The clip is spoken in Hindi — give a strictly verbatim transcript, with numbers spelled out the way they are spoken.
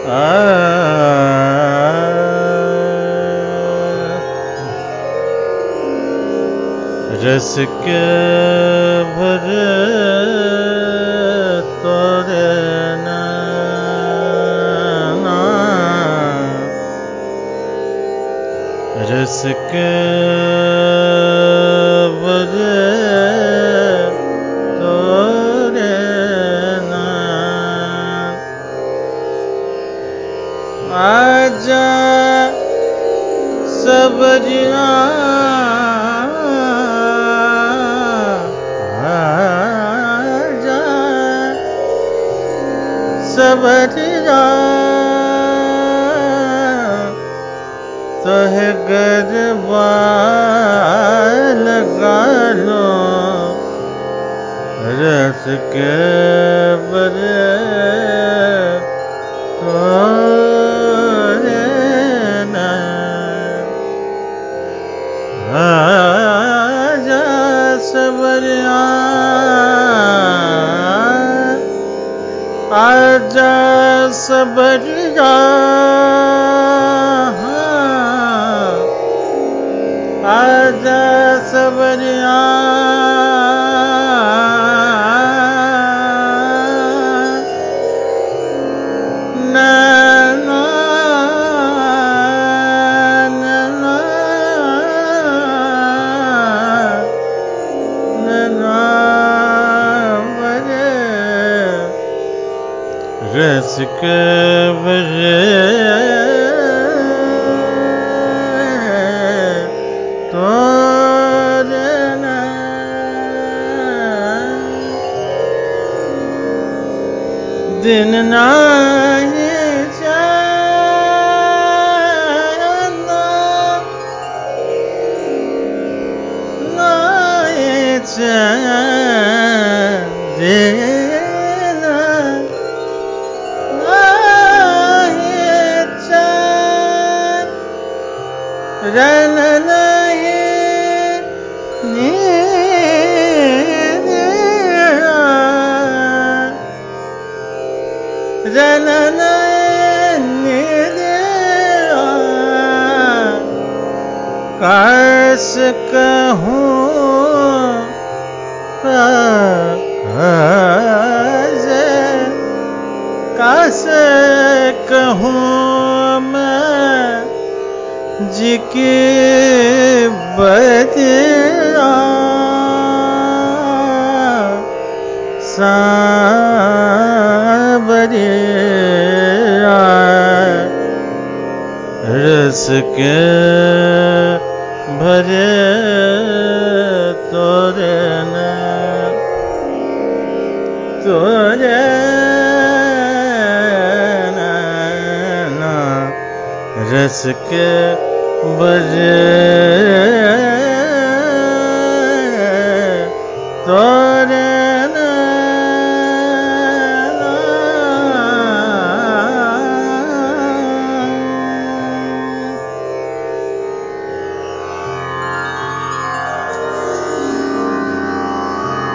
आ रस के भरे तोरे नैना, रस के भरे तोरे नैना, आजा सबरिया सबरिया तोहे गरबा लगा लो, रस के बरे तोरे नैना, आजा सबरिया आजा सबरिया, आजा सबरिया नैना, नैना, नैना बरे रस के बरे तोरे नैना, दिन नाही चैन नाही चैन, दिन नाही चैन, रन नहीं नींद, रन नहीं नींद, काश कहूँ काश काश कहूँ मैं जी की बदिया सांवरिया, रस के भरे तोरे नैना, तोरे नैना, रस के भरे तोरे